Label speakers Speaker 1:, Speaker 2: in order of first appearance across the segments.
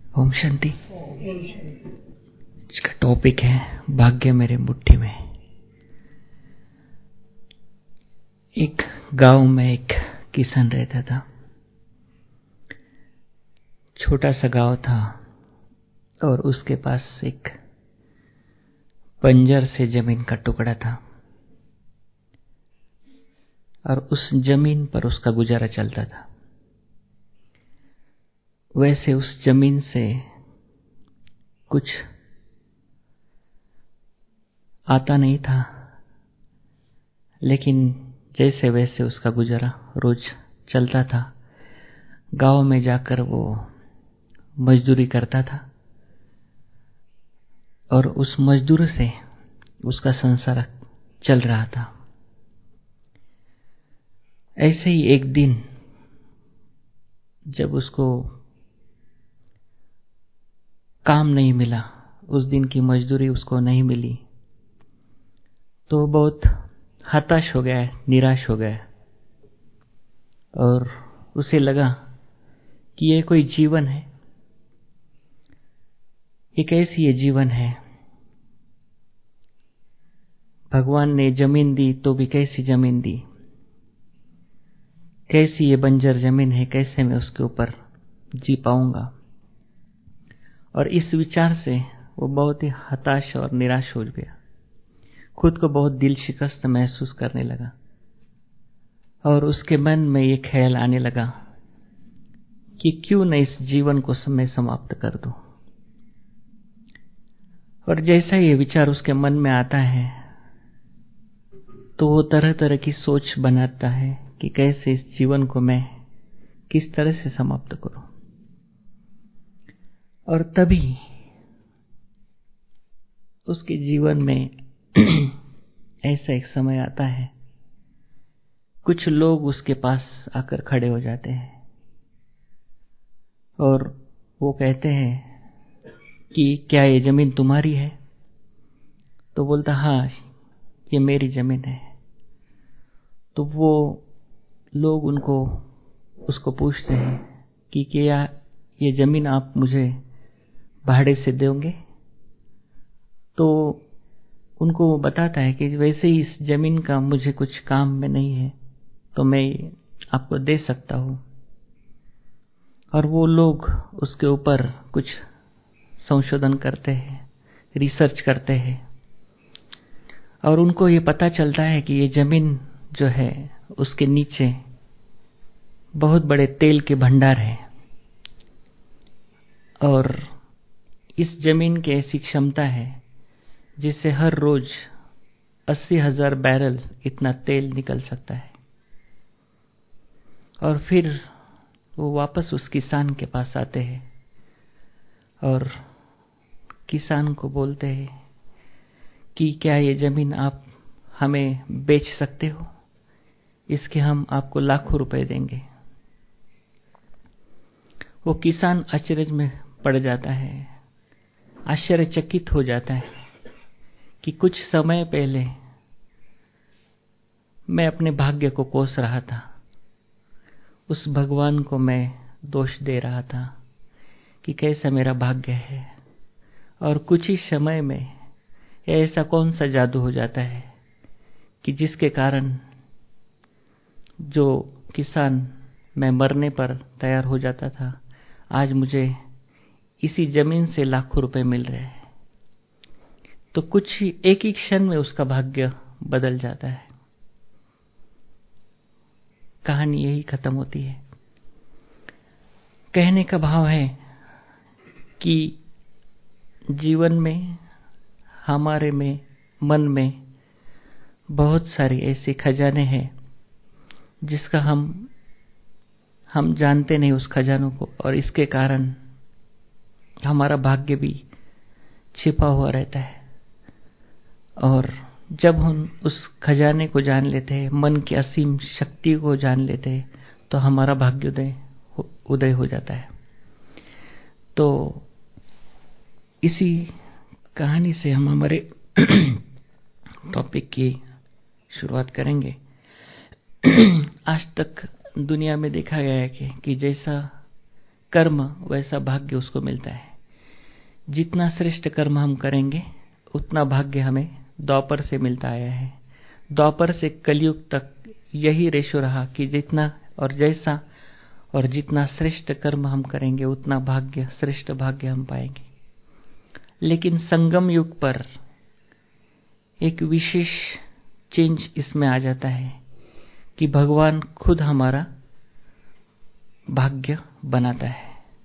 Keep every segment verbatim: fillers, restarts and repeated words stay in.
Speaker 1: ओम शांति। इसका टॉपिक है भाग्य मेरे मुट्ठी में। एक गांव में एक किसान रहता था। छोटा सा गांव था और उसके पास एक बंजर से जमीन का टुकड़ा था और उस जमीन पर उसका गुजारा चलता था। वैसे उस जमीन से कुछ आता नहीं था, लेकिन जैसे वैसे उसका गुजारा रोज चलता था। गांव में जाकर वो मजदूरी करता था और उस मजदूर से उसका संसार चल रहा था। ऐसे ही एक दिन जब उसको काम नहीं मिला, उस दिन की मजदूरी उसको नहीं मिली, तो बहुत हताश हो गया, निराश हो गया और उसे लगा कि ये कोई जीवन है, ये कैसी ये जीवन है। भगवान ने जमीन दी तो भी कैसी जमीन दी, कैसी ये बंजर जमीन है, कैसे मैं उसके ऊपर जी पाऊंगा। और इस विचार से वो बहुत ही हताश और निराश हो गया, खुद को बहुत दिल शिकस्त महसूस करने लगा और उसके मन में ये ख्याल आने लगा कि क्यों न इस जीवन को मैं समाप्त कर दूं। और जैसा ये विचार उसके मन में आता है तो वो तरह तरह की सोच बनाता है कि कैसे इस जीवन को मैं किस तरह से समाप्त करूं। और तभी उसके जीवन में ऐसा एक समय आता है, कुछ लोग उसके पास आकर खड़े हो जाते हैं और वो कहते हैं कि क्या ये जमीन तुम्हारी है? तो बोलता हाँ, ये मेरी जमीन है। तो वो लोग उनको उसको पूछते हैं कि क्या ये जमीन आप मुझे भाड़े से दोगे? तो उनको वो बताता है कि वैसे ही इस जमीन का मुझे कुछ काम में नहीं है, तो मैं आपको दे सकता हूं। और वो लोग उसके ऊपर कुछ संशोधन करते हैं, रिसर्च करते हैं और उनको ये पता चलता है कि ये जमीन जो है उसके नीचे बहुत बड़े तेल के भंडार हैं और इस जमीन की ऐसी क्षमता है जिससे हर रोज अस्सी हजार बैरल इतना तेल निकल सकता है। और फिर वो वापस उस किसान के पास आते हैं और किसान को बोलते हैं कि क्या ये जमीन आप हमें बेच सकते हो? इसके हम आपको लाखों रुपए देंगे। वो किसान आश्चर्य में पड़ जाता है, आश्चर्यचकित हो जाता है कि कुछ समय पहले मैं अपने भाग्य को कोस रहा था, उस भगवान को मैं दोष दे रहा था कि कैसा मेरा भाग्य है, और कुछ ही समय में ऐसा कौन सा जादू हो जाता है कि जिसके कारण जो किसान मैं मरने पर तैयार हो जाता था, आज मुझे इसी जमीन से लाखों रुपए मिल रहे हैं। तो कुछ ही एक ही क्षण में उसका भाग्य बदल जाता है। कहानी यही खत्म होती है। कहने का भाव है कि जीवन में, हमारे में, मन में बहुत सारे ऐसे खजाने हैं जिसका हम हम जानते नहीं उस खजानों को, और इसके कारण हमारा भाग्य भी छिपा हुआ रहता है। और जब हम उस खजाने को जान लेते हैं, मन की असीम शक्ति को जान लेते हैं, तो हमारा भाग्योदय उदय हो जाता है। तो इसी कहानी से हम हमारे टॉपिक की शुरुआत करेंगे। आज तक दुनिया में देखा गया है कि, कि जैसा कर्म वैसा भाग्य उसको मिलता है। जितना श्रेष्ठ कर्म हम करेंगे उतना भाग्य हमें द्वापर से मिलता आया है। द्वापर से कलयुग तक यही रेशो रहा कि जितना और जैसा और जितना श्रेष्ठ कर्म हम करेंगे उतना भाग्य, श्रेष्ठ भाग्य हम पाएंगे। लेकिन संगम युग पर एक विशेष चेंज इसमें आ जाता है कि भगवान खुद हमारा भाग्य बनाता है।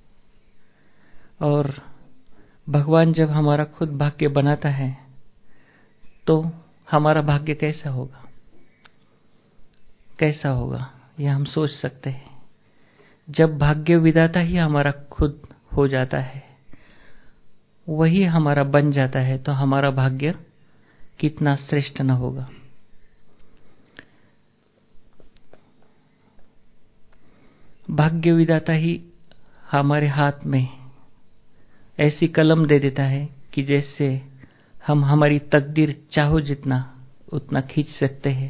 Speaker 1: और भगवान जब हमारा खुद भाग्य बनाता है तो हमारा भाग्य कैसा होगा, कैसा होगा यह हम सोच सकते हैं। जब भाग्य विधाता ही हमारा खुद हो जाता है, वही हमारा बन जाता है, तो हमारा भाग्य कितना श्रेष्ठ न होगा। भाग्य विधाता ही हमारे हाथ में ऐसी कलम दे देता है कि जैसे हम हमारी तकदीर चाहो जितना उतना खींच सकते हैं।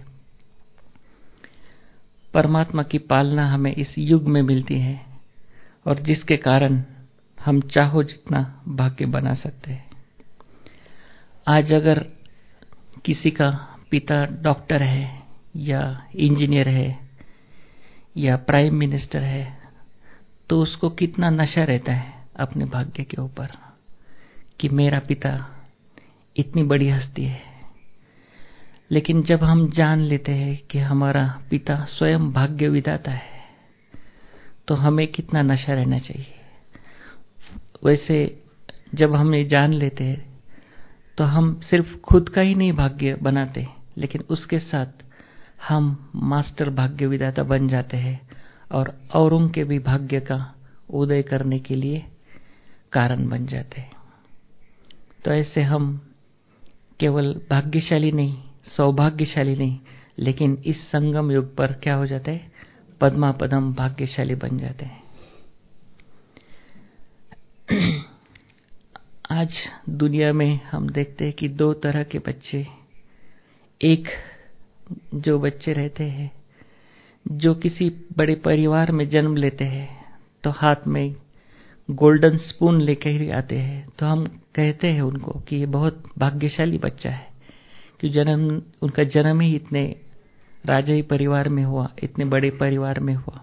Speaker 1: परमात्मा की पालना हमें इस युग में मिलती है और जिसके कारण हम चाहो जितना भाग्य बना सकते हैं। आज अगर किसी का पिता डॉक्टर है या इंजीनियर है या प्राइम मिनिस्टर है तो उसको कितना नशा रहता है अपने भाग्य के ऊपर कि मेरा पिता इतनी बड़ी हस्ती है। लेकिन जब हम जान लेते हैं कि हमारा पिता स्वयं भाग्य विधाता है तो हमें कितना नशा रहना चाहिए। वैसे जब हम ये जान लेते हैं तो हम सिर्फ खुद का ही नहीं भाग्य बनाते, लेकिन उसके साथ हम मास्टर भाग्य विधाता बन जाते हैं और औरों के भी भाग्य का उदय करने के लिए कारण बन जाते हैं। तो ऐसे हम केवल भाग्यशाली नहीं, सौभाग्यशाली नहीं, लेकिन इस संगम युग पर क्या हो जाते हैं, पद्मा पदम भाग्यशाली बन जाते हैं। आज दुनिया में हम देखते हैं कि दो तरह के बच्चे, एक जो बच्चे रहते हैं जो किसी बड़े परिवार में जन्म लेते हैं तो हाथ में गोल्डन स्पून लेकर ही आते हैं, तो हम कहते हैं उनको कि ये बहुत भाग्यशाली बच्चा है कि जन्म उनका जन्म ही इतने राजाई परिवार में हुआ, इतने बड़े परिवार में हुआ,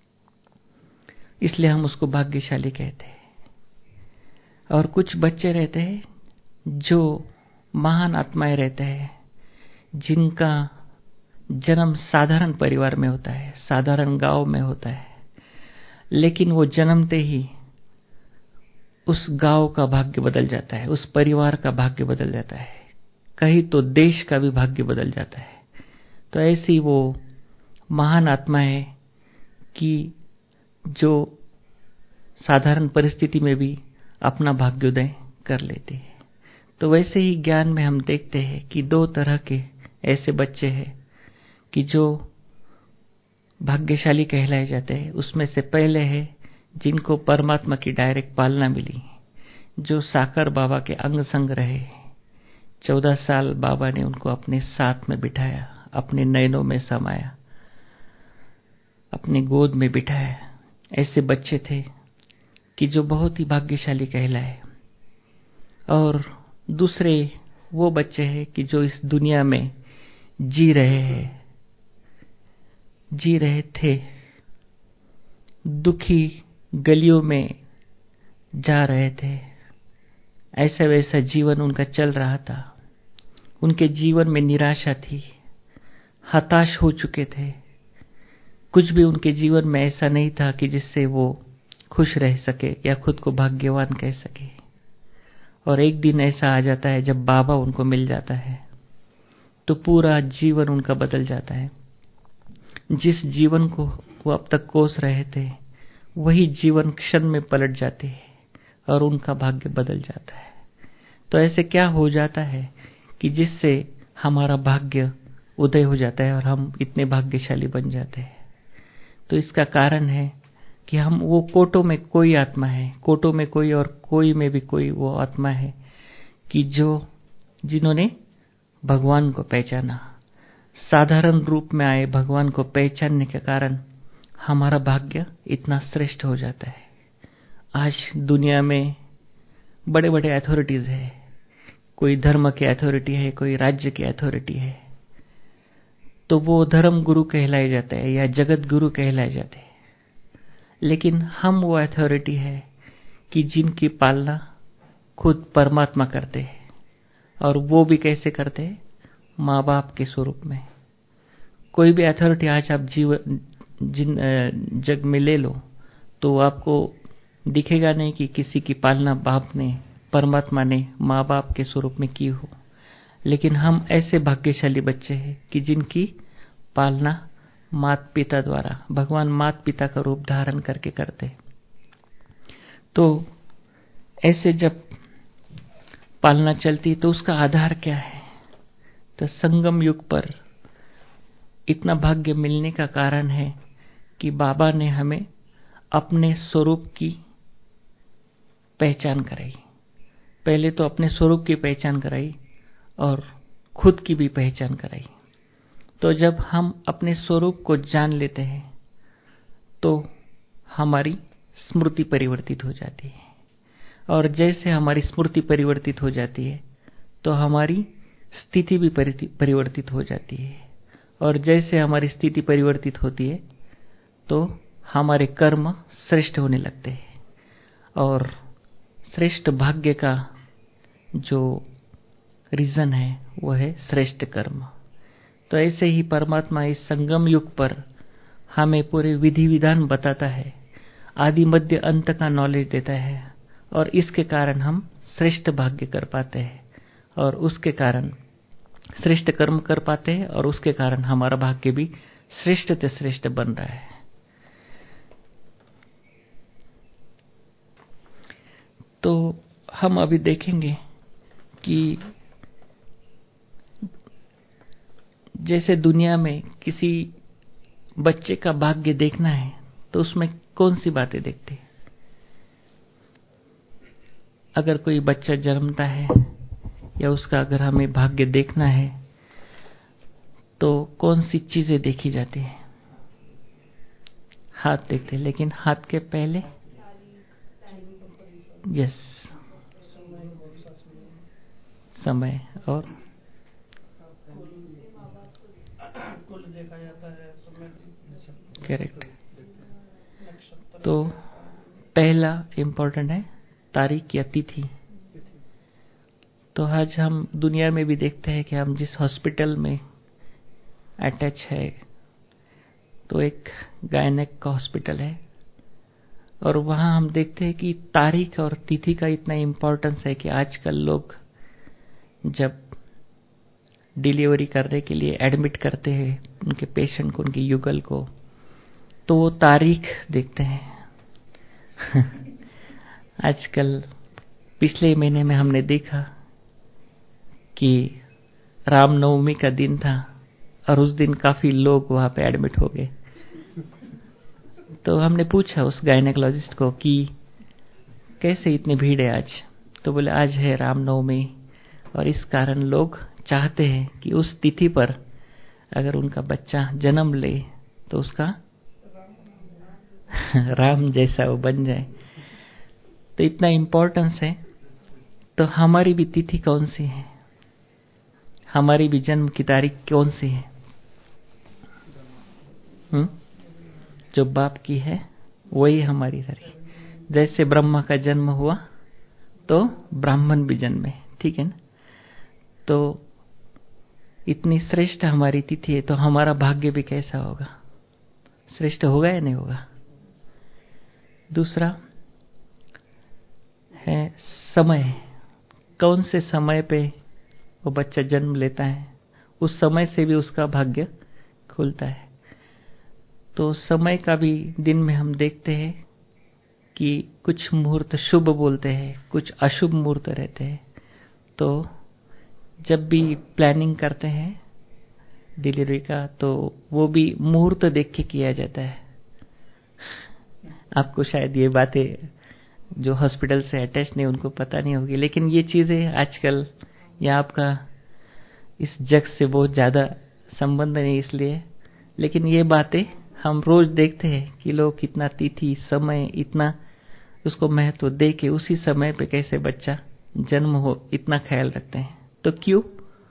Speaker 1: इसलिए हम उसको भाग्यशाली कहते हैं। और कुछ बच्चे रहते हैं जो महान आत्माएं रहते हैं जिनका जन्म साधारण परिवार में होता है, साधारण गांव में होता है, लेकिन वो जन्मते ही उस गांव का भाग्य बदल जाता है, उस परिवार का भाग्य बदल जाता है, कहीं तो देश का भी भाग्य बदल जाता है। तो ऐसी वो महान आत्मा है कि जो साधारण परिस्थिति में भी अपना भाग्योदय कर लेते हैं। तो वैसे ही ज्ञान में हम देखते हैं कि दो तरह के ऐसे बच्चे हैं कि जो भाग्यशाली कहलाए जाते हैं। उसमें से पहले है जिनको परमात्मा की डायरेक्ट पालना मिली, जो साकर बाबा के अंग संग रहे। चौदह साल बाबा ने उनको अपने साथ में बिठाया, अपने नयनों में समाया, अपनी गोद में बिठाया। ऐसे बच्चे थे कि जो बहुत ही भाग्यशाली कहलाए। और दूसरे वो बच्चे हैं कि जो इस दुनिया में जी रहे हैं, जी रहे थे, दुखी गलियों में जा रहे थे, ऐसा वैसा जीवन उनका चल रहा था। उनके जीवन में निराशा थी, हताश हो चुके थे, कुछ भी उनके जीवन में ऐसा नहीं था कि जिससे वो खुश रह सके या खुद को भाग्यवान कह सके। और एक दिन ऐसा आ जाता है जब बाबा उनको मिल जाता है तो पूरा जीवन उनका बदल जाता है। जिस जीवन को वो अब तक कोस रहे थे वही जीवन क्षण में पलट जाते हैं और उनका भाग्य बदल जाता है। तो ऐसे क्या हो जाता है कि जिससे हमारा भाग्य उदय हो जाता है और हम इतने भाग्यशाली बन जाते हैं। तो इसका कारण है कि हम वो कोटों में कोई आत्मा है, कोटों में कोई और कोई में भी कोई वो आत्मा है कि जो जिन्होंने भगवान को पहचाना, साधारण रूप में आए भगवान को पहचानने के कारण हमारा भाग्य इतना श्रेष्ठ हो जाता है। आज दुनिया में बड़े बड़े अथॉरिटीज है, कोई धर्म के अथॉरिटी है, कोई राज्य के अथॉरिटी है, तो वो धर्म गुरु कहलाए जाते हैं या जगत गुरु कहलाए जाते हैं। लेकिन हम वो अथॉरिटी है कि जिनकी पालना खुद परमात्मा करते हैं, और वो भी कैसे करते हैं? माँ बाप के स्वरूप में। कोई भी अथॉरिटी आज आप जीवन जिन जग में ले लो तो आपको दिखेगा नहीं कि किसी की पालना बाप ने, परमात्मा ने माँ बाप के स्वरूप में की हो। लेकिन हम ऐसे भाग्यशाली बच्चे हैं कि जिनकी पालना माता पिता द्वारा, भगवान माता पिता का रूप धारण करके करते। तो ऐसे जब पालना चलती तो उसका आधार क्या है? तो संगम युग पर इतना भाग्य मिलने का कारण है कि बाबा ने हमें अपने स्वरूप की पहचान कराई। पहले तो अपने स्वरूप की पहचान कराई और खुद की भी पहचान कराई। तो जब हम अपने स्वरूप को जान लेते हैं तो हमारी स्मृति परिवर्तित हो जाती है, और जैसे हमारी स्मृति परिवर्तित हो जाती है तो हमारी स्थिति भी परिवर्तित हो जाती है, और जैसे हमारी स्थिति परिवर्तित होती है तो हमारे कर्म श्रेष्ठ होने लगते हैं, और श्रेष्ठ भाग्य का जो रीजन है वो है श्रेष्ठ कर्म। तो ऐसे ही परमात्मा इस संगम युग पर हमें पूरे विधि विधान बताता है, आदि मध्य अंत का नॉलेज देता है, और इसके कारण हम श्रेष्ठ भाग्य कर पाते हैं, और उसके कारण श्रेष्ठ कर्म कर पाते हैं, और उसके कारण हमारा भाग्य भी श्रेष्ठ से श्रेष्ठ बन रहा है। तो हम अभी देखेंगे कि जैसे दुनिया में किसी बच्चे का भाग्य देखना है तो उसमें कौन सी बातें देखते हैं? अगर कोई बच्चा जन्मता है या उसका अगर हमें भाग्य देखना है तो कौन सी चीजें देखी जाती है? हाथ देखते हैं, लेकिन हाथ के पहले यस समय और देखा जाता है, करेक्ट। तो पहला इंपॉर्टेंट है तारीख या तिथि। तो आज हम दुनिया में भी देखते हैं कि हम जिस हॉस्पिटल में अटैच है तो एक गायनेक का हॉस्पिटल है, और वहां हम देखते हैं कि तारीख और तिथि का इतना इम्पोर्टेंस है कि आजकल लोग जब डिलीवरी करने के लिए एडमिट करते हैं उनके पेशेंट को, उनकी युगल को, तो वो तारीख देखते हैं। आजकल पिछले महीने में हमने देखा कि रामनवमी का दिन था और उस दिन काफी लोग वहां पे एडमिट हो गए। तो हमने पूछा उस गायनेकोलॉजिस्ट को कि कैसे इतनी भीड़ है आज? तो बोले आज है रामनवमी, और इस कारण लोग चाहते हैं कि उस तिथि पर अगर उनका बच्चा जन्म ले तो उसका राम जैसा वो बन जाए। तो इतना इम्पोर्टेंस है। तो हमारी भी तिथि कौन सी है? हमारी भी जन्म की तारीख कौन सी है? हुँ? जो बाप की है वही हमारी तारीख। जैसे ब्रह्मा का जन्म हुआ तो ब्राह्मण भी जन्मे, ठीक है ना? तो इतनी श्रेष्ठ हमारी तिथि है, तो हमारा भाग्य भी कैसा होगा? श्रेष्ठ होगा या नहीं होगा? दूसरा है समय। कौन से समय पे वो बच्चा जन्म लेता है, उस समय से भी उसका भाग्य खुलता है। तो समय का भी दिन में हम देखते हैं कि कुछ मुहूर्त शुभ बोलते हैं, कुछ अशुभ मुहूर्त रहते हैं। तो जब भी प्लानिंग करते हैं डिलीवरी का तो वो भी मुहूर्त देख के किया जाता है। आपको शायद ये बातें जो हॉस्पिटल से अटैच नहीं उनको पता नहीं होगी, लेकिन ये चीजें आजकल या आपका इस जग से बहुत ज्यादा संबंध नहीं इसलिए, लेकिन ये बातें हम रोज देखते हैं कि लोग कितना तिथि समय इतना उसको महत्व दे के उसी समय पे कैसे बच्चा जन्म हो इतना ख्याल रखते हैं। तो क्यों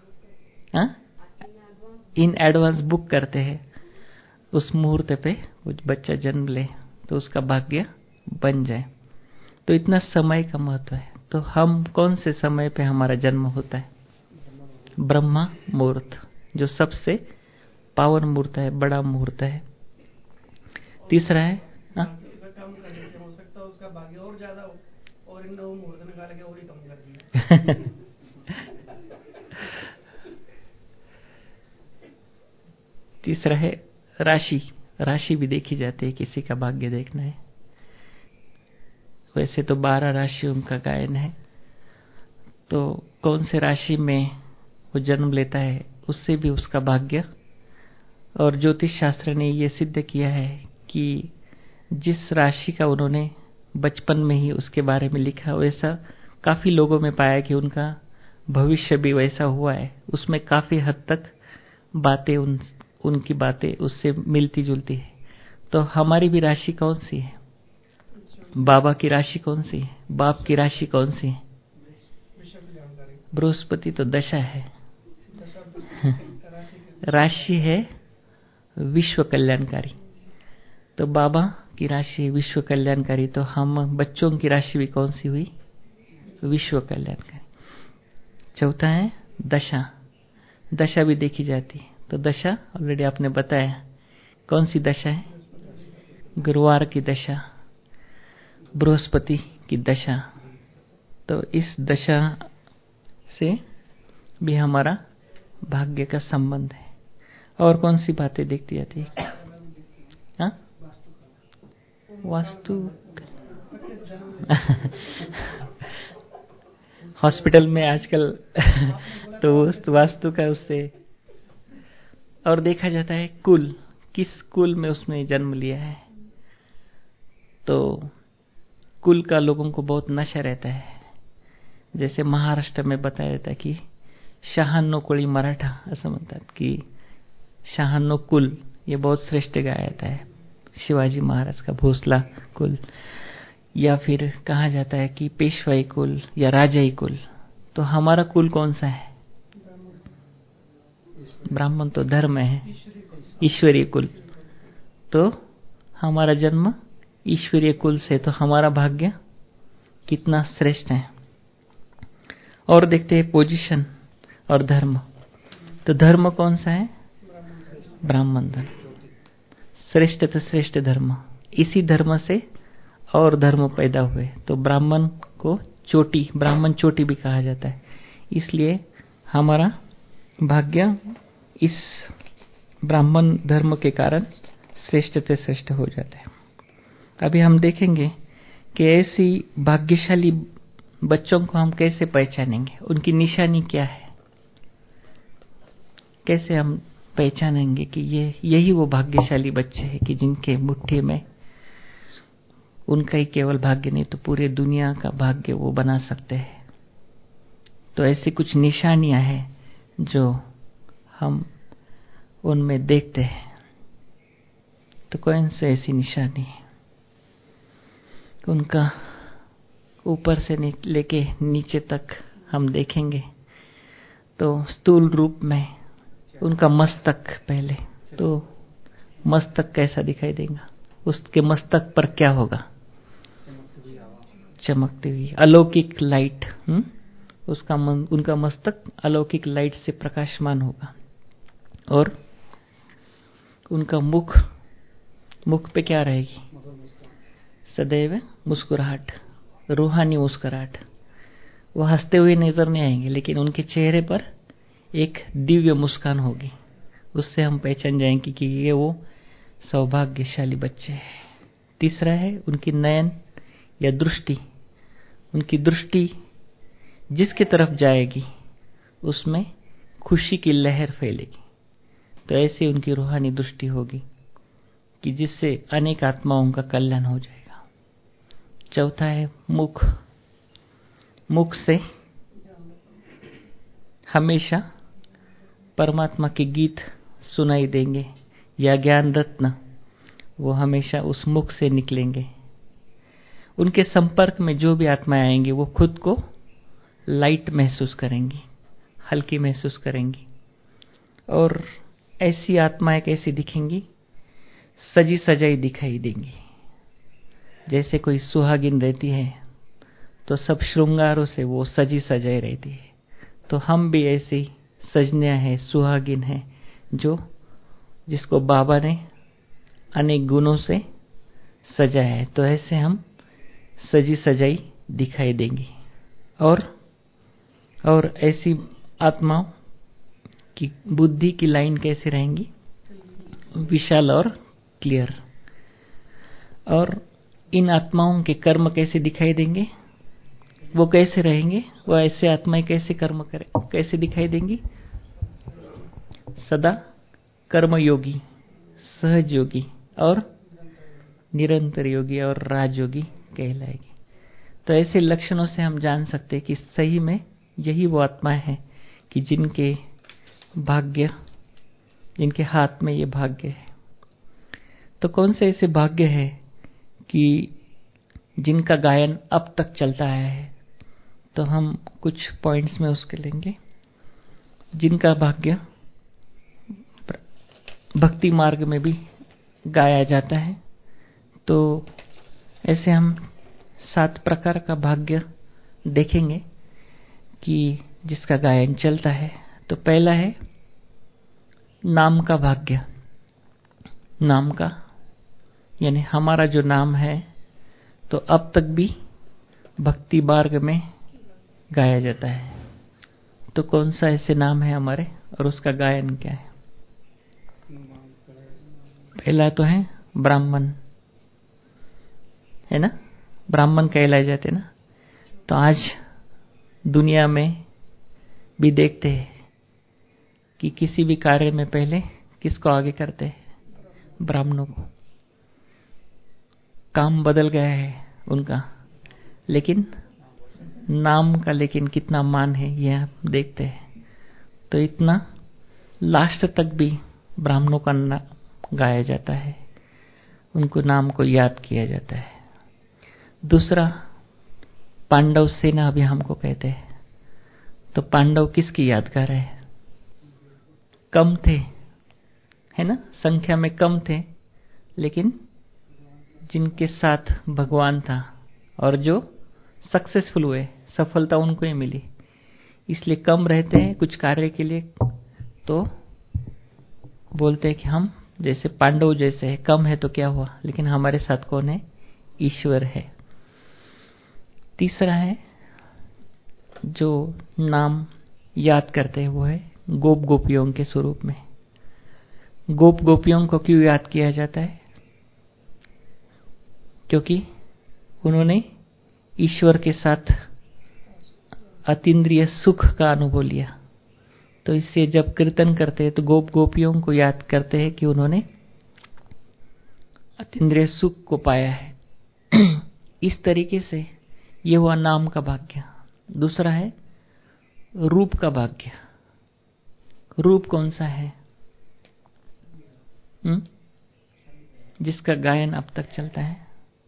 Speaker 1: इन एडवांस बुक करते हैं, उस मुहूर्त पे वो बच्चा जन्म ले तो उसका भाग्य बन जाए। तो इतना समय का महत्व है। तो हम कौन से समय पे हमारा जन्म होता है? ब्रह्मा मुहूर्त, जो सबसे पावन मुहूर्त है, बड़ा मुहूर्त है। तीसरा है कम करने से हो सकता है उसका भाग्य और ज्यादा हो, और इन नौ मुहूर्त निकाल के और ही कम कर दिया। तीसरा है राशि। राशि भी देखी जाती है, किसी का भाग्य देखना है। वैसे तो बारह राशियों का गायन है, तो कौन से राशि में वो जन्म लेता है उससे भी उसका भाग्य। और ज्योतिष शास्त्र ने ये सिद्ध किया है कि जिस राशि का उन्होंने बचपन में ही उसके बारे में लिखा, वैसा काफी लोगों में पाया कि उनका भविष्य भी वैसा हुआ है। उसमें काफी हद तक बातें उन उनकी बातें उससे मिलती जुलती है। तो हमारी भी राशि कौन सी है? बाबा की राशि कौन सी है? बाप की राशि कौन सी है? बृहस्पति तो दशा है। राशि है विश्व कल्याणकारी। तो बाबा की राशि विश्व कल्याणकारी, तो हम बच्चों की राशि भी कौन सी हुई? विश्व कल्याणकारी। चौथा है दशा। दशा भी देखी जाती है। तो दशा ऑलरेडी आपने बताया, कौन सी दशा है? गुरुवार की दशा, बृहस्पति की दशा। तो इस दशा से भी हमारा भाग्य का संबंध है। और कौन सी बातें देखती जाती है? हाँ, वास्तु। हॉस्पिटल में आजकल तो वास्तु का उससे और देखा जाता है कुल, किस कुल में उसने जन्म लिया है। तो कुल का लोगों को बहुत नशा रहता है। जैसे महाराष्ट्र में बताया जाता है कि शहाण्णव कोळी मराठा, असं म्हणतात की शहाण्णव कुल ये बहुत श्रेष्ठ गाया जाता है। शिवाजी महाराज का भोसला कुल, या फिर कहा जाता है कि पेशवाई कुल या राजाई कुल। तो हमारा कुल कौन सा है? ब्राह्मण तो धर्म है, ईश्वरीय कुल। तो हमारा जन्म ईश्वरीय कुल से, तो हमारा भाग्य कितना श्रेष्ठ है। और देखते हैं पोजीशन और धर्म। तो धर्म कौन सा है? ब्राह्मण धर्म, श्रेष्ठ तो श्रेष्ठ धर्म। इसी धर्म से और धर्म पैदा हुए, तो ब्राह्मण को चोटी, ब्राह्मण चोटी भी कहा जाता है। इसलिए हमारा भाग्य इस ब्राह्मण धर्म के कारण श्रेष्ठ से श्रेष्ठ हो जाता है। अभी हम देखेंगे कि ऐसी भाग्यशाली बच्चों को हम कैसे पहचानेंगे, उनकी निशानी क्या है, कैसे हम पहचानेंगे कि ये यही वो भाग्यशाली बच्चे हैं कि जिनके मुट्ठी में उनका ही केवल भाग्य नहीं तो पूरे दुनिया का भाग्य वो बना सकते हैं। तो ऐसी कुछ निशानियां हैं जो हम उनमें देखते हैं। तो कौन से ऐसी निशानी है? उनका ऊपर से लेके नीचे तक हम देखेंगे तो स्थूल रूप में उनका मस्तक, पहले तो मस्तक कैसा दिखाई देगा, उसके मस्तक पर क्या होगा? चमकती हुई अलौकिक लाइट। हम्म उसका मन, उनका मस्तक अलौकिक लाइट से प्रकाशमान होगा। और उनका मुख, मुख पे क्या रहेगी? सदैव मुस्कुराहट, रूहानी मुस्कुराहट। वो हंसते हुए नजर नहीं आएंगे, लेकिन उनके चेहरे पर एक दिव्य मुस्कान होगी। उससे हम पहचान जाएंगे कि ये वो सौभाग्यशाली बच्चे हैं। तीसरा है उनकी नयन या दृष्टि। उनकी दृष्टि जिसकी तरफ जाएगी उसमें खुशी की लहर फैलेगी। तो ऐसे उनकी रूहानी दृष्टि होगी कि जिससे अनेक आत्माओं का कल्याण हो जाएगा। चौथा है मुख। मुख से हमेशा परमात्मा के गीत सुनाई देंगे या ज्ञान रत्न, वो हमेशा उस मुख से निकलेंगे। उनके संपर्क में जो भी आत्माएं आएंगी वो खुद को लाइट महसूस करेंगी, हल्की महसूस करेंगी। और ऐसी आत्माएं कैसी दिखेंगी? सजी सजाई दिखाई देंगी। जैसे कोई सुहागिन रहती है तो सब श्रृंगारों से वो सजी सजाई रहती है, तो हम भी ऐसी सजनिया है, सुहागिन है, जो जिसको बाबा ने अनेक गुणों से सजाया है। तो ऐसे हम सजी सजाई दिखाई देंगी। और और ऐसी आत्माओं की बुद्धि की लाइन कैसी रहेंगी? विशाल और क्लियर। और इन आत्माओं के कर्म कैसे दिखाई देंगे? वो कैसे रहेंगे? वो ऐसे आत्माएं कैसे कर्म करें, कैसे दिखाई देंगी? सदा कर्मयोगी, सहज योगी और निरंतर योगी और राजयोगी कहलाएगी। तो ऐसे लक्षणों से हम जान सकते हैं कि सही में यही वो आत्माएं हैं कि जिनके भाग्य, जिनके हाथ में ये भाग्य है। तो कौन से ऐसे भाग्य है कि जिनका गायन अब तक चलता आया है? तो हम कुछ पॉइंट्स में उसके लेंगे। जिनका भाग्य भक्ति मार्ग में भी गाया जाता है, तो ऐसे हम सात प्रकार का भाग्य देखेंगे कि जिसका गायन चलता है। तो पहला है नाम का भाग्य। नाम का यानी हमारा जो नाम है तो अब तक भी भक्ति मार्ग में गाया जाता है। तो कौन सा ऐसे नाम है हमारे और उसका गायन क्या है? पहला तो है ब्राह्मण, है ना? ब्राह्मण कहलाए जाते ना। तो आज दुनिया में भी देखते हैं कि किसी भी कार्य में पहले किसको आगे करते हैं? ब्राह्मणों को। काम बदल गया है उनका, लेकिन नाम का लेकिन कितना मान है ये आप देखते हैं। तो इतना लास्ट तक भी ब्राह्मणों का नाम गाया जाता है, उनको नाम को याद किया जाता है। दूसरा पांडव सेना अभी हमको कहते हैं। तो पांडव किसकी यादगार है? कम थे, है ना? संख्या में कम थे, लेकिन जिनके साथ भगवान था और जो सक्सेसफुल हुए, सफलता उनको ही मिली। इसलिए कम रहते हैं कुछ कार्य के लिए, तो बोलते हैं कि हम जैसे पांडव जैसे है, कम है तो क्या हुआ, लेकिन हमारे साथ कौन है? ईश्वर है। तीसरा है जो नाम याद करते हैं, वो है गोप गोपियों के स्वरूप में। गोप गोपियों को क्यों याद किया जाता है? क्योंकि उन्होंने ईश्वर के साथ अतीन्द्रिय सुख का अनुभव लिया। तो इससे जब कीर्तन करते हैं तो गोप गोपियों को याद करते हैं कि उन्होंने अतीन्द्रिय सुख को पाया है। इस तरीके से ये हुआ नाम का भाग्य। दूसरा है रूप का भाग्य। रूप कौन सा है? हुँ? जिसका गायन अब तक चलता है।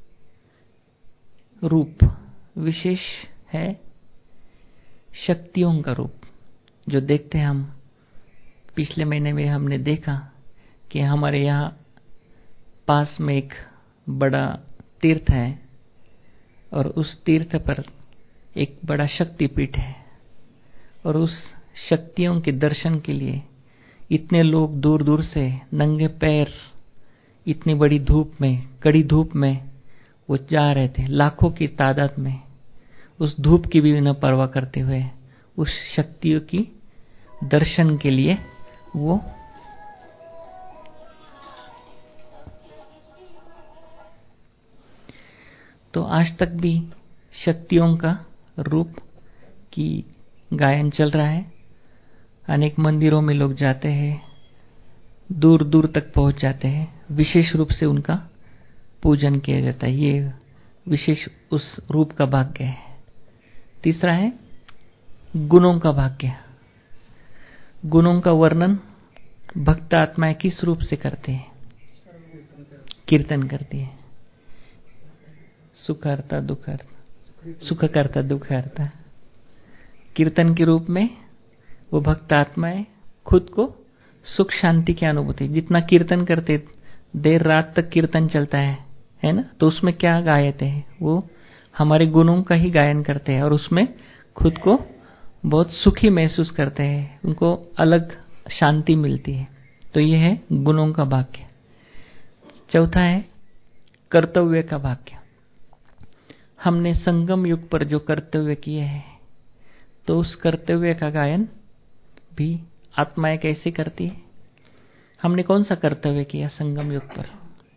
Speaker 1: रूप विशेष है शक्तियों का रूप, जो देखते हैं हम। पिछले महीने में हमने देखा कि हमारे यहाँ पास में एक बड़ा तीर्थ है और उस तीर्थ पर एक बड़ा शक्तिपीठ है, और उस शक्तियों के दर्शन के लिए इतने लोग दूर दूर से नंगे पैर इतनी बड़ी धूप में, कड़ी धूप में वो जा रहे थे, लाखों की तादाद में, उस धूप की भी न परवाह करते हुए उस शक्तियों की दर्शन के लिए वो तो आज तक भी शक्तियों का रूप की गायन चल रहा है। अनेक मंदिरों में लोग जाते हैं, दूर दूर तक पहुंच जाते हैं, विशेष रूप से उनका पूजन किया जाता है। ये विशेष उस रूप का भाग्य है। तीसरा है गुणों का भाग्य। गुणों का वर्णन भक्त आत्माएं किस रूप से करते हैं? कीर्तन करती है। सुख हरता दुख हरता, सुख करता दुख हरता। कीर्तन के रूप में वो भक्त आत्माएं खुद को सुख शांति की अनुभूति, जितना कीर्तन करते देर रात तक कीर्तन चलता है है ना, तो उसमें क्या गायते हैं, वो हमारे गुणों का ही गायन करते हैं और उसमें खुद को बहुत सुखी महसूस करते हैं, उनको अलग शांति मिलती है। तो ये है गुणों का भाग्य। चौथा है कर्तव्य का भाग्य। हमने संगम युग पर जो कर्तव्य किए हैं, तो उस कर्तव्य का गायन भी आत्माएं कैसे करती है। हमने कौन सा कर्तव्य किया संगम युग पर?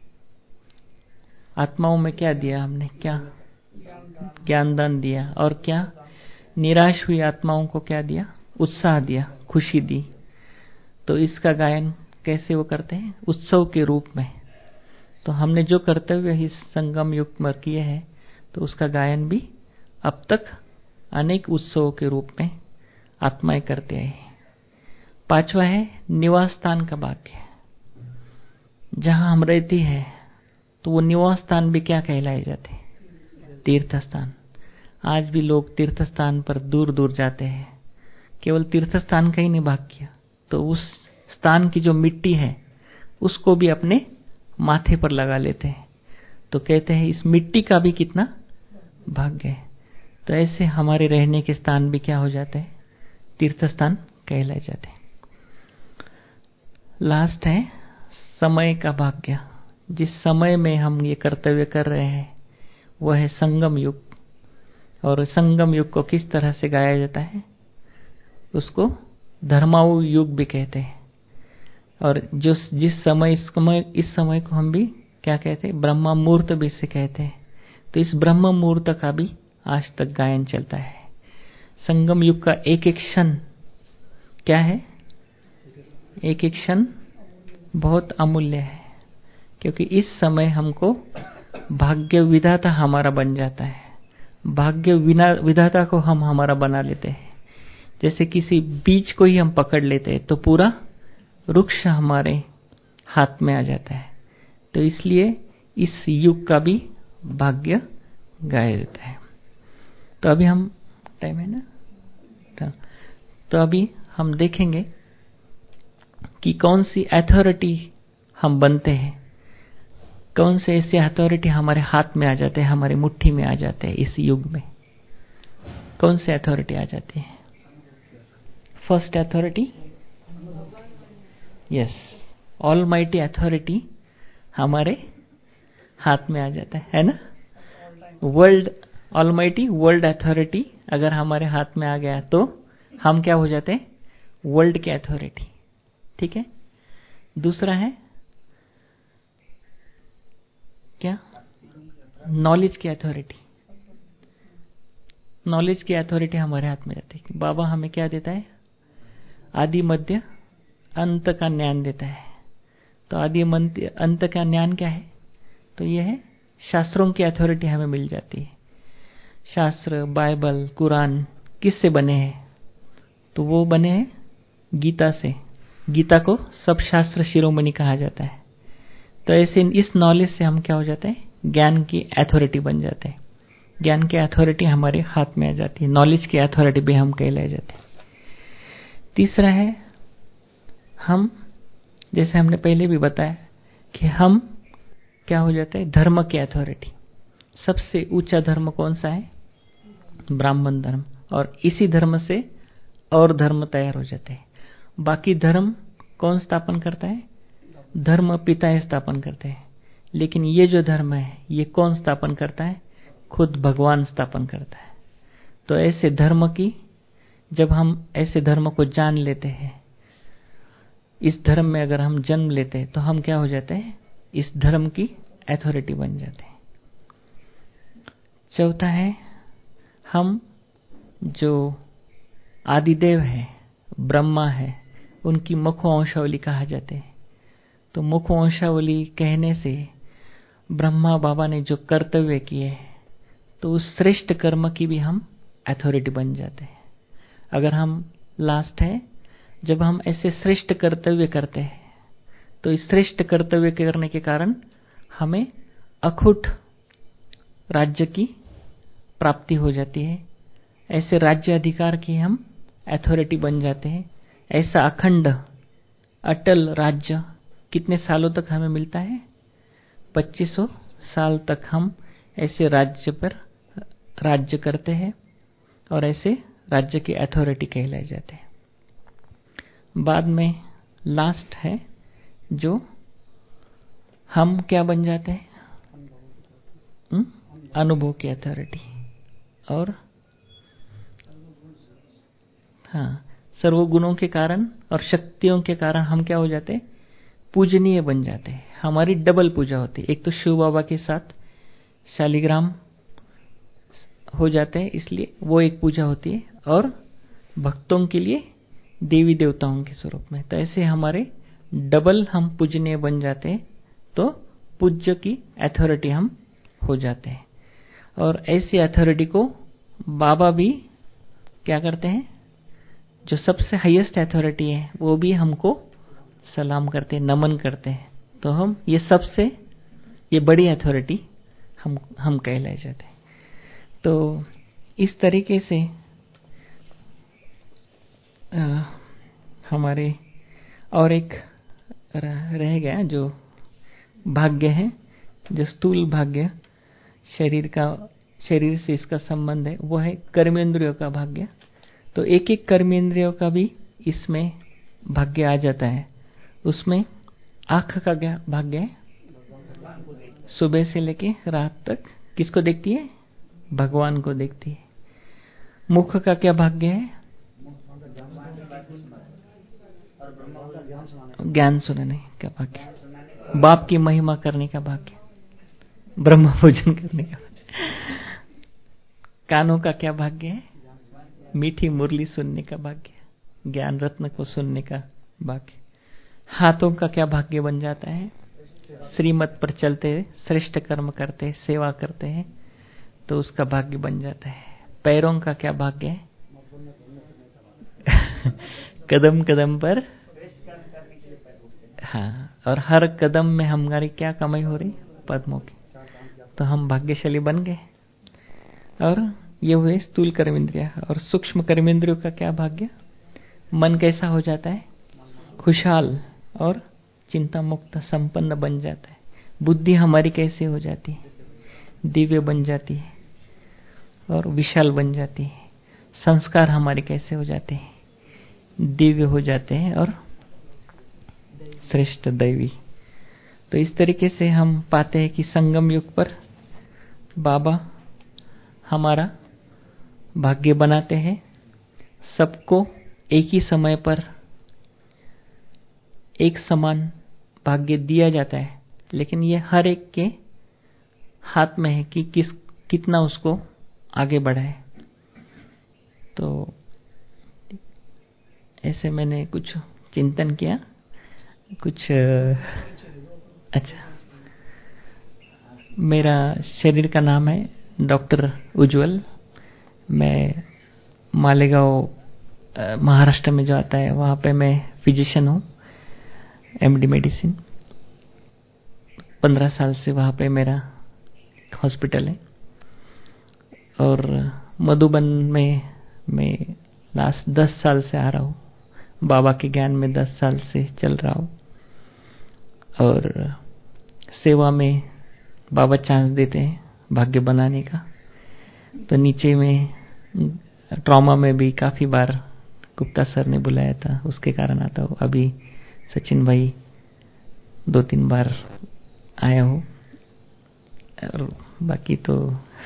Speaker 1: आत्माओं में क्या दिया हमने? क्या ज्ञान दान दिया। और क्या निराश हुई आत्माओं को क्या दिया? उत्साह दिया, खुशी दी। तो इसका गायन कैसे वो करते हैं? उत्सव के रूप में। तो हमने जो कर्तव्य इस संगम युग में किए हैं, तो उसका गायन भी अब तक अनेक उत्सवों के रूप में आत्माएं करते आए हैं। पांचवा है निवास स्थान का भाग्य। जहां हम रहती है तो वो निवास स्थान भी क्या कहलाए जाते हैं? तीर्थ स्थान। आज भी लोग तीर्थ स्थान पर दूर दूर जाते हैं। केवल तीर्थ स्थान का ही नहीं भाग्य, तो उस स्थान की जो मिट्टी है उसको भी अपने माथे पर लगा लेते हैं। तो कहते हैं इस मिट्टी का भी कितना भाग्य है। तो ऐसे हमारे रहने के स्थान भी क्या हो जाते हैं? तीर्थ स्थान कहलाए जाते हैं। लास्ट है समय का भाग्य। जिस समय में हम ये कर्तव्य कर रहे हैं वह है संगम युग। और संगम युग को किस तरह से गाया जाता है? उसको धर्माऊ युग भी कहते हैं। और जो जिस समय इस समय इस समय को हम भी क्या कहते हैं? ब्रह्म मुहूर्त भी से कहते हैं। तो इस ब्रह्म मुहूर्त का भी आज तक गायन चलता है। संगम युग का एक एक क्षण क्या है? एक एक क्षण बहुत अमूल्य है, क्योंकि इस समय हमको भाग्य विधाता हमारा बन जाता है। भाग्य विधाता को हम हमारा बना लेते हैं। जैसे किसी बीज को ही हम पकड़ लेते हैं तो पूरा वृक्ष हमारे हाथ में आ जाता है। तो इसलिए इस युग का भी भाग्य गाया जाता है। तो अभी हम टाइम है ना, तो अभी हम देखेंगे कि कौन सी अथॉरिटी हम बनते हैं, कौन से ऐसे अथॉरिटी हमारे हाथ में आ जाते हैं, हमारे मुट्ठी में आ जाते हैं। इस युग में कौन से अथॉरिटी आ जाती है? First authority, yes, almighty authority हमारे हाथ में आ जाता है, है ना। वर्ल्ड ऑलमाइटी वर्ल्ड अथॉरिटी अगर हमारे हाथ में आ गया तो हम क्या हो जाते हैं? वर्ल्ड के अथॉरिटी। ठीक है। दूसरा है क्या? नॉलेज की अथॉरिटी। नॉलेज की अथॉरिटी हमारे हाथ में जाती है। बाबा हमें क्या देता है? आदि मध्य अंत का ज्ञान देता है। तो आदि मध्य अंत का ज्ञान क्या है? तो यह है शास्त्रों की अथॉरिटी हमें मिल जाती है। शास्त्र, बाइबल, कुरान किससे बने हैं? तो वो बने हैं गीता से। गीता को सब शास्त्र शिरोमणि कहा जाता है। तो ऐसे इस नॉलेज से हम क्या हो जाते हैं? ज्ञान की अथॉरिटी बन जाते हैं। ज्ञान की अथॉरिटी हमारे हाथ में आ जाती है। नॉलेज की अथॉरिटी भी हम कहलाए जाते हैं। तीसरा है हम, जैसे हमने पहले भी बताया कि हम क्या हो जाते हैं? धर्म की अथॉरिटी। सबसे ऊंचा धर्म कौन सा है? ब्राह्मण धर्म। और इसी धर्म से और धर्म तैयार हो जाते हैं। बाकी धर्म कौन स्थापन करता है? धर्म पिता स्थापन करते हैं। लेकिन ये जो धर्म है ये कौन स्थापन करता है? खुद भगवान स्थापन करता है। तो ऐसे धर्म की, जब हम ऐसे धर्म को जान लेते हैं, इस धर्म में अगर हम जन्म लेते हैं तो हम क्या हो जाते हैं? इस धर्म की अथॉरिटी बन जाते हैं। चौथा है हम जो आदिदेव है, ब्रह्मा है, उनकी मुखवंशावली कहा जाते हैं। तो मुखवंशावली कहने से ब्रह्मा बाबा ने जो कर्तव्य किए हैं तो उस श्रेष्ठ कर्म की भी हम अथॉरिटी बन जाते हैं। अगर हम लास्ट है, जब हम ऐसे श्रेष्ठ कर्तव्य करते हैं तो इस श्रेष्ठ कर्तव्य करने के कारण हमें अखुट राज्य की प्राप्ति हो जाती है। ऐसे राज्य अधिकार की हम अथॉरिटी बन जाते हैं। ऐसा अखंड अटल राज्य कितने सालों तक हमें मिलता है? पच्चीस सौ साल तक हम ऐसे राज्य पर राज्य करते हैं और ऐसे राज्य की अथॉरिटी कहलाए जाते हैं। बाद में लास्ट है जो हम क्या बन जाते हैं? हुँ? अनुभव की अथॉरिटी। और हाँ, सर्वगुणों के कारण और शक्तियों के कारण हम क्या हो जाते हैं? पूजनीय बन जाते हैं। हमारी डबल पूजा होती है। एक तो शिव बाबा के साथ शालिग्राम हो जाते हैं, इसलिए वो एक पूजा होती है, और भक्तों के लिए देवी देवताओं के स्वरूप में। तो ऐसे हमारे डबल हम पूजनीय बन जाते हैं, तो पूज्य की अथॉरिटी हम हो जाते हैं। और ऐसी अथॉरिटी को बाबा भी क्या करते हैं? जो सबसे हाईएस्ट अथॉरिटी है वो भी हमको सलाम करते हैं, नमन करते हैं। तो हम ये सबसे ये बड़ी अथॉरिटी हम हम कहलाए जाते हैं। तो इस तरीके से आ, हमारे और एक रह गया जो भाग्य है, जो स्थूल भाग्य शरीर का शरीर से इसका संबंध है, वो है कर्मेंद्रियों का भाग्य। तो एक एक कर्मेंद्रियों का भी इसमें भाग्य आ जाता है। उसमें आंख का क्या भाग्य है? सुबह से लेके रात तक किसको देखती है? भगवान को देखती है। मुख का क्या भाग्य है? ज्ञान सुनने का भाग्य। बाप की महिमा करने का भाग्य, ब्रह्म भोजन करने का भाग्य। कानों का क्या भाग्य है? मीठी मुरली सुनने का भाग्य, ज्ञान रत्न को सुनने का भाग्य। हाथों का क्या भाग्य बन जाता है? श्रीमत पर चलते, श्रेष्ठ कर्म करते, सेवा करते हैं, तो उसका भाग्य बन जाता है। पैरों का क्या भाग्य है? कदम कदम पर, हाँ, और हर कदम में हमारी क्या कमाई हो रही? पद्मों की। तो हम भाग्यशाली बन गए। और ये हुए स्थूल कर्मेंद्रिय। और सूक्ष्म कर्मेंद्रियों का क्या भाग्य? मन कैसा हो जाता है? खुशहाल और चिंता मुक्त संपन्न बन जाता है। बुद्धि हमारी कैसे हो जाती है? दिव्य बन जाती है और विशाल बन जाती है। संस्कार हमारे कैसे हो जाते हैं? दिव्य हो जाते हैं और श्रेष्ठ दैवी। तो इस तरीके से हम पाते हैं कि संगम युग पर बाबा हमारा भाग्य बनाते हैं। सबको एक ही समय पर एक समान भाग्य दिया जाता है, लेकिन ये हर एक के हाथ में है कि किस कितना उसको आगे बढ़ाए। तो ऐसे मैंने कुछ चिंतन किया, कुछ अच्छा। मेरा शरीर का नाम है डॉक्टर उज्जवल। मैं मालेगांव महाराष्ट्र में जो आता है वहाँ पे मैं फिजिशियन हूँ, एमडी मेडिसिन। पंद्रह साल से वहाँ पे मेरा हॉस्पिटल है। और मधुबन में मैं लास्ट दस साल से आ रहा हूँ। बाबा के ज्ञान में दस साल से चल रहा हूँ। और सेवा में बाबा चांस देते हैं भाग्य बनाने का। तो नीचे में ट्रॉमा में भी काफ़ी बार गुप्ता सर ने बुलाया था, उसके कारण आता हूँ। अभी सचिन भाई दो तीन बार आया हूँ। और बाकी तो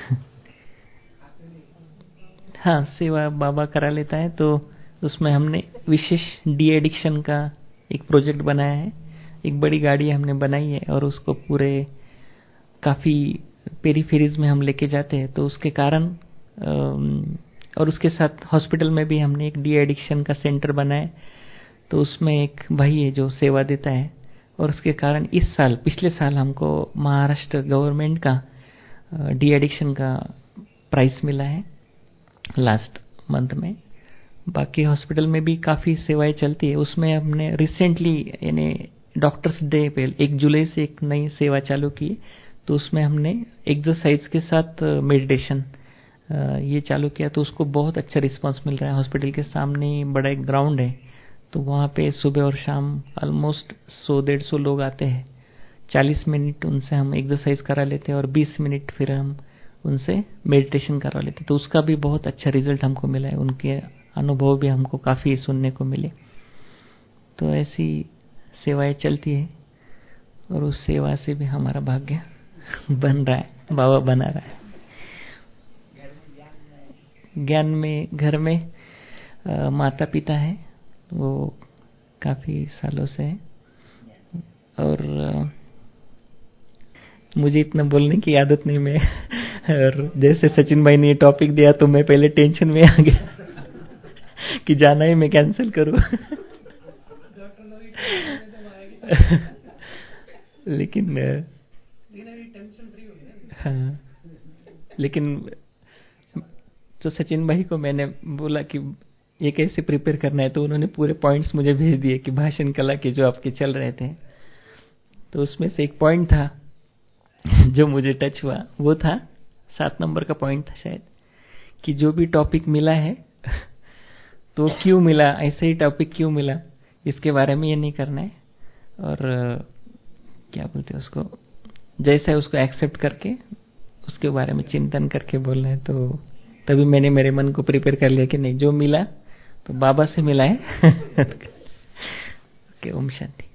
Speaker 1: हाँ, सेवा बाबा करा लेता है। तो उसमें हमने विशेष डी एडिक्शन का एक प्रोजेक्ट बनाया है। एक बड़ी गाड़ी हमने बनाई है और उसको पूरे काफ़ी पेरीफेरीज में हम लेके जाते हैं। तो उसके कारण और उसके साथ हॉस्पिटल में भी हमने एक डी एडिक्शन का सेंटर बनाया। तो उसमें एक भाई है जो सेवा देता है। और उसके कारण इस साल, पिछले साल हमको महाराष्ट्र गवर्नमेंट का डी एडिक्शन का प्राइज मिला है लास्ट मंथ में। बाकी हॉस्पिटल में भी काफ़ी सेवाएं चलती है। उसमें हमने रिसेंटली यानी डॉक्टर्स डे पे एक जुलाई से एक नई सेवा चालू की। तो उसमें हमने एक्सरसाइज के साथ मेडिटेशन ये चालू किया, तो उसको बहुत अच्छा रिस्पांस मिल रहा है। हॉस्पिटल के सामने बड़ा एक ग्राउंड है, तो वहाँ पे सुबह और शाम ऑलमोस्ट सौ डेढ़ सौ लोग आते हैं। चालीस मिनट उनसे हम एक्सरसाइज करा लेते हैं और बीस मिनट फिर हम उनसे मेडिटेशन करा लेते हैं। तो उसका भी बहुत अच्छा रिजल्ट हमको मिला है, उनके अनुभव भी हमको काफ़ी सुनने को मिले। तो ऐसी सेवाएं चलती है और उस सेवा से भी हमारा भाग्य बन रहा है, बाबा बना रहा है। ज्ञान में घर में आ, माता पिता है, वो काफ़ी सालों से है, और आ, मुझे इतना बोलने की आदत नहीं मैं और जैसे सचिन भाई ने ये टॉपिक दिया तो मैं पहले टेंशन में आ गया कि जाना ही मैं कैंसिल करूं लेकिन हाँ, लेकिन तो सचिन भाई को मैंने बोला कि ये कैसे प्रिपेयर करना है, तो उन्होंने पूरे पॉइंट्स मुझे भेज दिए कि भाषण कला के जो आपके चल रहे थे, तो उसमें से एक पॉइंट था जो मुझे टच हुआ, वो था सात नंबर का पॉइंट था शायद, कि जो भी टॉपिक मिला है तो क्यों मिला, ऐसे ही टॉपिक क्यों मिला, इसके बारे में ये नहीं करना है, और क्या बोलते हैं उसको, जैसा है उसको एक्सेप्ट करके उसके बारे में चिंतन करके बोलना है। तो तभी मैंने मेरे मन को प्रिपेयर कर लिया कि नहीं, जो मिला तो बाबा से मिला है। ओके, ओम शांति।